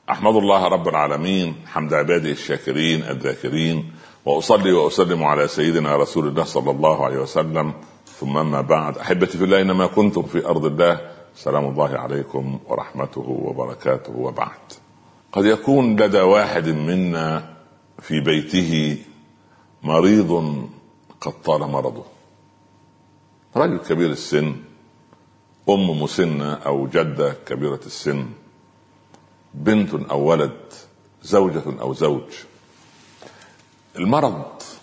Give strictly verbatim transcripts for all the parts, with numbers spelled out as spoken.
أحمد الله رب العالمين حمد عباده الشاكرين الذاكرين، وأصلي وأسلم على سيدنا رسول الله صلى الله عليه وسلم. ثم ما بعد، أحبتي في الله، إنما كنتم في أرض الله، سلام الله عليكم ورحمته وبركاته. وبعد، قد يكون لدى واحد منا في بيته مريض قد طال مرضه، رجل كبير السن، أم مسنة أو جدة كبيرة السن، بنت أو ولد، زوجة أو زوج. المرض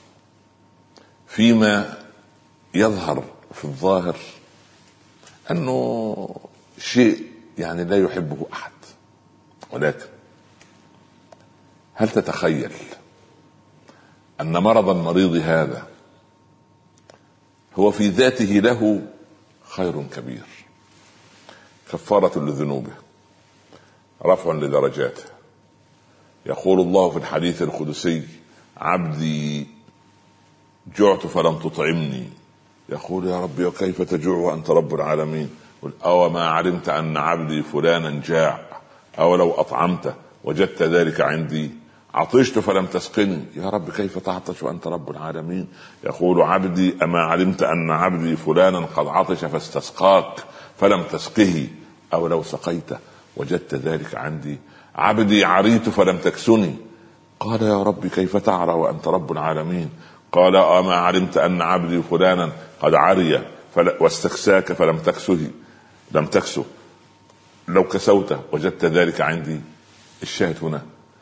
فيما يظهر في الظاهر أنه شيء يعني لا يحبه أحد، ولكن هل تتخيل أن مرض المريض هذا هو في ذاته له خير كبير، كفارة لذنوبه، رفع لدرجاته. يقول الله في الحديث القدسي: عبدي جعت فلم تطعمني. يقول: يا ربي وكيف تجوع وأنت رب العالمين؟ أو ما علمت أن عبدي فلانا جاع، أو لو أطعمته وجدت ذلك عندي. عطشت فلم تسقني، يا رب كيف تعطش وأنت رب العالمين؟ يقول عبدي: أما علمت أن عبدي فلانا قد عطش فاستسقاك فلم تسقه، أو لو سقيته وجدت ذلك عندي. عبدي عريت فلم تكسني، قال يا رب كيف تعرى وأنت رب العالمين؟ قال: أما علمت أن عبدي فلانا قد عري واستكساك فلم تكسه لم تكسه، لو كسوته وجدت ذلك عندي. الشاهد هنا: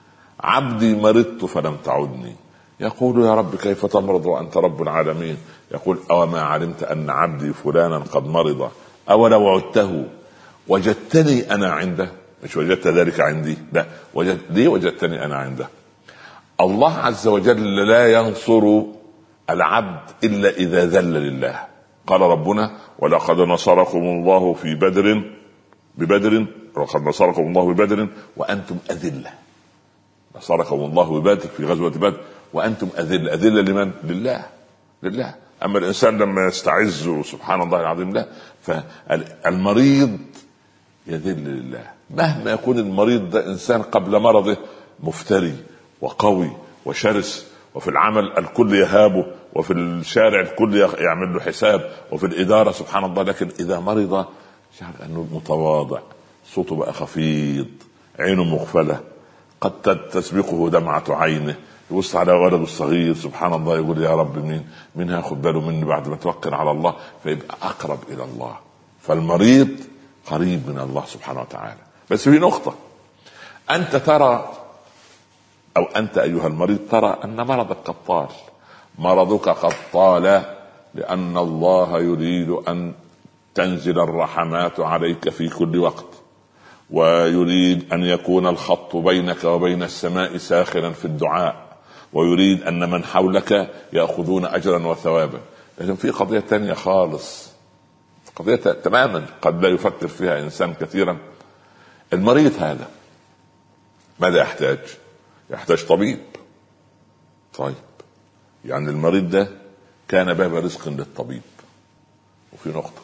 عبدي مرضت فلم تعدني. يقول يا رب كيف تمرض وأنت رب العالمين؟ يقول: أو ما علمت أن عبدي فلانا قد مرض، أو لو عدته وجدتني أنا عنده. مش وجدت ذلك عندي، لا، وجد... ليه وجدتني أنا عنده؟ الله عز وجل لا ينصر العبد إلا إذا ذل لله. قال ربنا: ولقد نصركم الله في بدر ببدر ولقد نصركم الله ببدر وأنتم أذلة. نصركم الله ببدر في غزوة بدر وأنتم أذلة. أذلة لمن؟ لله. لله. أما الإنسان لما يستعز سبحان الله العظيم لا، فالمريض يذل لله. مهما يكون المريض ده إنسان قبل مرضه مفتري وقوي وشرس، وفي العمل الكل يهابه، وفي الشارع الكل يعمل له حساب، وفي الإدارة سبحان الله، لكن إذا مرض شعر أنه متواضع، صوته بقى خفيض، عينه مغفلة، قد تسبقه دمعة عينه، يبص على ولده الصغير سبحان الله يقول يا رب مين مين هاخد باله مني بعد ما توكل على الله، فيبقى أقرب إلى الله. فالمريض قريب من الله سبحانه وتعالى. بس في نقطة: أنت ترى، أو أنت أيها المريض ترى أن مرضك قد طال. مرضك قد طال لأن الله يريد أن تنزل الرحمات عليك في كل وقت، ويريد أن يكون الخط بينك وبين السماء ساخنا في الدعاء، ويريد أن من حولك يأخذون أجرا وثوابا. لكن في قضية تانية خالص، قضية تماما قد لا يفكر فيها إنسان كثيرا. المريض هذا ماذا يحتاج؟ يحتاج طبيب. طيب، يعني المريض ده كان باب رزق للطبيب. وفي نقطة: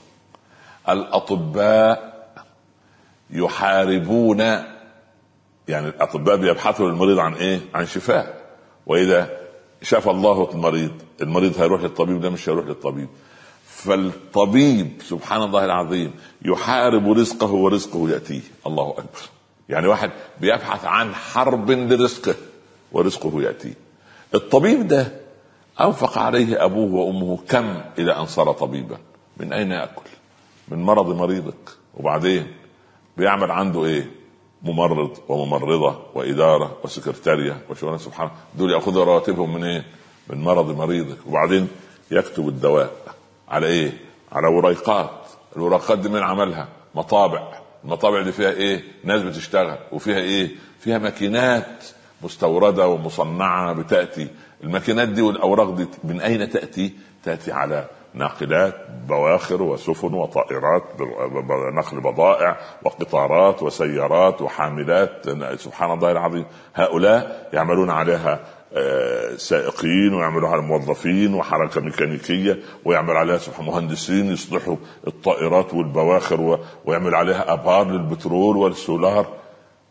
الأطباء يحاربون، يعني الأطباء بيبحثوا للمريض عن إيه؟ عن شفاء. وإذا شفى الله المريض، المريض هيروح للطبيب، ده مش هيروح للطبيب. فالطبيب سبحان الله العظيم يحارب رزقه ورزقه يأتيه. الله أكبر. يعني واحد بيبحث عن حرب لرزقه ورزقه يأتيه. الطبيب ده أنفق عليه أبوه وأمه كم إلى أن صار طبيبا. من أين يأكل؟ من مرض مريضك. وبعدين بيعمل عنده إيه؟ ممرض وممرضة وإدارة وسكرتارية وشغلانة. سبحان الله، دول يأخذوا رواتبهم من إيه؟ من مرض مريضك. وبعدين يكتب الدواء على إيه؟ على ورقات. الورقات دي من عملها؟ مطابع. المطابع دي فيها إيه؟ ناس بتشتغل، وفيها إيه؟ فيها ماكينات مستوردة ومصنعة بتأتي. الماكينات دي والأوراق دي من أين تأتي؟ تأتي على ناقلات، بواخر وسفن وطائرات نقل بضائع وقطارات وسيارات وحاملات. سبحان الله العظيم. هؤلاء يعملون عليها سائقين، ويعملوا على موظفين وحركة ميكانيكية، ويعمل عليها مهندسين يصلحوا الطائرات والبواخر، ويعمل عليها أبار للبترول والسولار.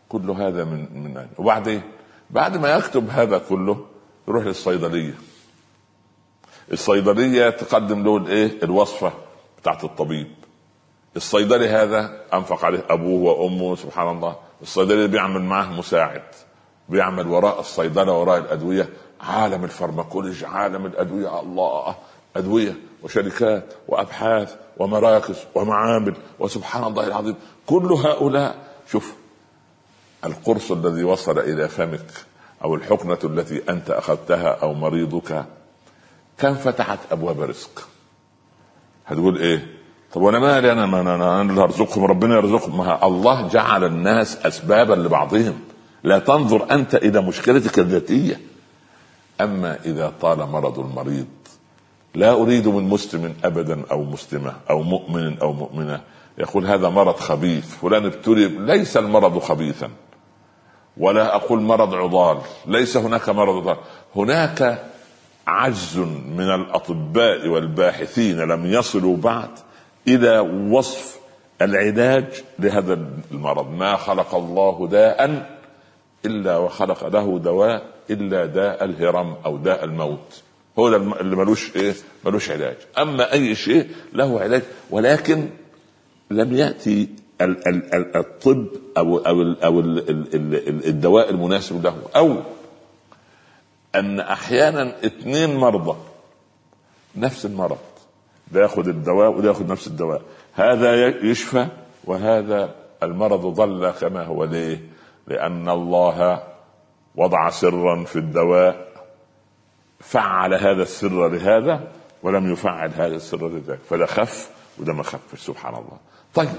كل هذا من من وبعدين بعد ما يكتب هذا كله يروح للصيدليه. الصيدليه تقدم له الايه الوصفه بتاعت الطبيب. الصيدلي هذا انفق عليه ابوه وامه سبحان الله. الصيدلي بيعمل معه مساعد، بيعمل وراء الصيدله وراء الادويه عالم الفارماكولوجي، عالم الادويه، الله، ادويه وشركات وابحاث ومراكز ومعامل وسبحان الله العظيم. كل هؤلاء شوف القرص الذي وصل الى فمك او الحقنه التي انت اخذتها او مريضك كم فتحت ابواب رزق. هتقول ايه؟ طب وانا مالي، انا ما انا اللي هرزقهم، ربنا يرزقهم. ما الله جعل الناس اسبابا لبعضهم، لا تنظر انت الى مشكلتك الذاتيه. اما اذا طال مرض المريض، لا اريد من مسلم ابدا او مسلمه او مؤمن او مؤمنه يقول هذا مرض خبيث فلان ابتلي، ليس المرض خبيثا، ولا اقول مرض عضال، ليس هناك مرض عضال. هناك عجز من الاطباء والباحثين لم يصلوا بعد الى وصف العلاج لهذا المرض. ما خلق الله داء الا وخلق له دواء الا داء الهرم او داء الموت، هو اللي ملوش ايه ملوش علاج. اما اي شيء له علاج، ولكن لم ياتي ال- ال- ال- الطب او او ال- او ال- ال- ال- الدواء المناسب له. او ان احيانا اثنين مرضى نفس المرض، ده ياخذ الدواء وده ياخذ نفس الدواء، هذا يشفى وهذا المرض ظل كما هو. ليه؟ لان الله وضع سرا في الدواء، فعل هذا السر لهذا ولم يفعل هذا السر لذاك، فده خف وده ما خفش سبحان الله. طيب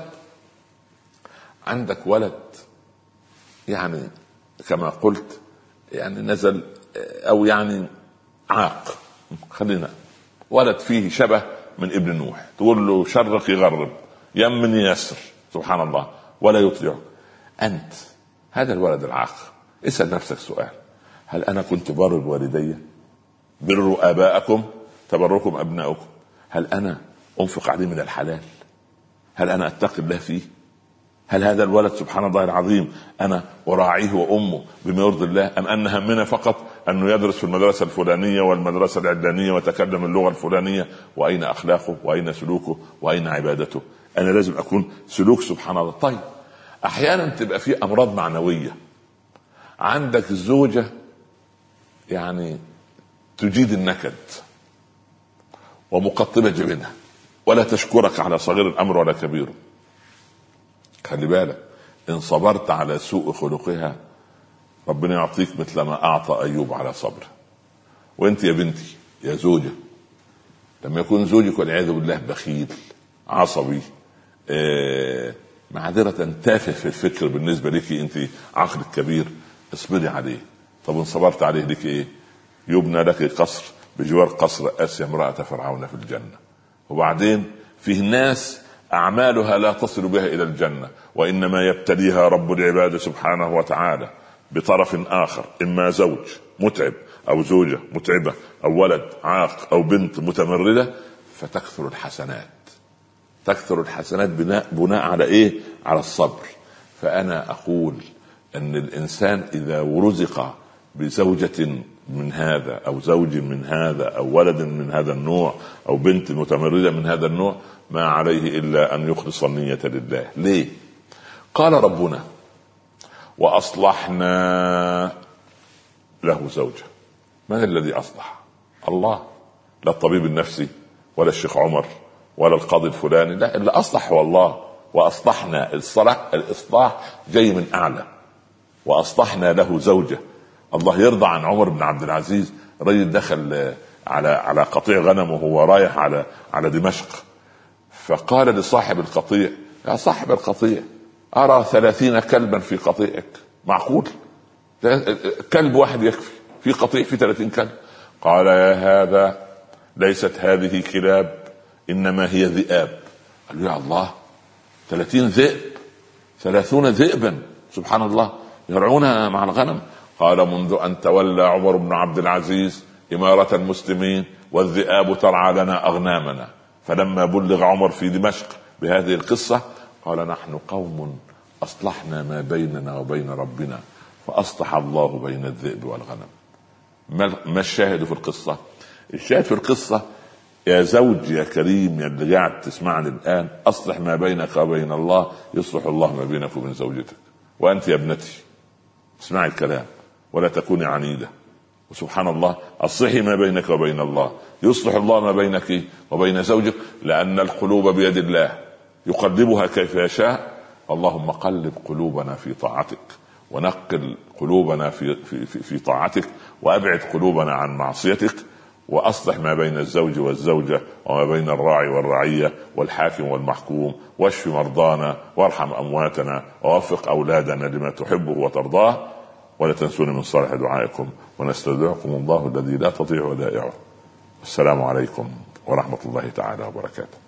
عندك ولد يعني كما قلت يعني نزل او يعني عاق، خلينا ولد فيه شبه من ابن نوح، تقول له شرق يغرب يمن يسر سبحان الله ولا يطيعك. انت هذا الولد العاق اسأل نفسك سؤال: هل انا كنت بار بوالدي؟ بروا اباءكم تبركم ابناؤكم. هل انا انفق عليه من الحلال؟ هل انا اتقي الله فيه؟ هل هذا الولد سبحان الله العظيم انا اراعيه وامه بما يرضي الله، ام ان همنا فقط انه يدرس في المدرسه الفلانيه والمدرسه العلانيه ويتكلم اللغه الفلانيه؟ واين اخلاقه واين سلوكه واين عبادته؟ انا لازم اكون سلوك سبحان الله. طيب احيانا تبقى في امراض معنويه، عندك زوجه يعني تجيد النكد ومقطبه جبينها ولا تشكرك على صغير الامر ولا كبيره. خلي بالك ان صبرت على سوء خلقها ربنا يعطيك مثل ما اعطى ايوب على صبره. وانت يا بنتي يا زوجة لما يكون زوجك والعياذ بالله بخيل عصبي آه معذرة تافه في الفكر بالنسبة لك، انت عقلك كبير، اصبري عليه. طب ان صبرت عليه لك ايه؟ يبنى لك قصر بجوار قصر آسيا امرأة فرعون في الجنة. وبعدين فيه ناس أعمالها لا تصل بها إلى الجنة، وإنما يبتليها رب العباد سبحانه وتعالى بطرف آخر، إما زوج متعب أو زوجة متعبة أو ولد عاق أو بنت متمردة، فتكثر الحسنات. تكثر الحسنات بناء, بناء على إيه؟ على الصبر. فأنا أقول أن الإنسان إذا رزق بزوجة من هذا أو زوج من هذا أو ولد من هذا النوع أو بنت متمردة من هذا النوع، ما عليه إلا أن يخلص النية لله. ليه؟ قال ربنا وأصلحنا له زوجة. من الذي أصلح؟ الله، لا الطبيب النفسي ولا الشيخ عمر ولا القاضي الفلاني، لا، اللي أصلح هو الله. وأصلحنا، الصلاح الإصلاح جاي من أعلى. وأصلحنا له زوجة. الله يرضى عن عمر بن عبد العزيز، رجل دخل على على قطيع غنم وهو رايح على على دمشق، فقال لصاحب القطيع: يا صاحب القطيع، أرى ثلاثين كلبا في قطيعك. معقول؟ كلب واحد يكفي في قطيع في ثلاثين كلب؟ قال: يا هذا ليست هذه كلاب، إنما هي ذئاب. قال له: يا الله، ثلاثين ذئب، ثلاثون ذئبا سبحان الله يرعون مع الغنم. قال: منذ أن تولى عمر بن عبد العزيز إمارة المسلمين والذئاب ترعى لنا أغنامنا. فلما بلغ عمر في دمشق بهذه القصة قال: نحن قوم أصلحنا ما بيننا وبين ربنا فأصلح الله بين الذئب والغنم. ما الشاهد في القصة؟ الشاهد في القصة يا زوج يا كريم يا اللي قاعد تسمعني الآن، أصلح ما بينك وبين الله يصلح الله ما بينك وبين زوجتك. وأنت يا ابنتي اسمعي الكلام ولا تكوني عنيدة، وسبحان الله أصلحي ما بينك وبين الله يصلح الله ما بينك وبين زوجك، لأن القلوب بيد الله يقلبها كيف يشاء. اللهم قلب قلوبنا في طاعتك، ونقل قلوبنا في, في, في, في طاعتك، وأبعد قلوبنا عن معصيتك، وأصلح ما بين الزوج والزوجة وما بين الراعي والرعية والحاكم والمحكوم، واشف مرضانا وارحم أمواتنا ووفق أولادنا لما تحبه وترضاه، ولا تنسون من صالح دعائكم، ونستودعكم الله الذي لا تضيع ودائعه. السلام عليكم ورحمة الله تعالى وبركاته.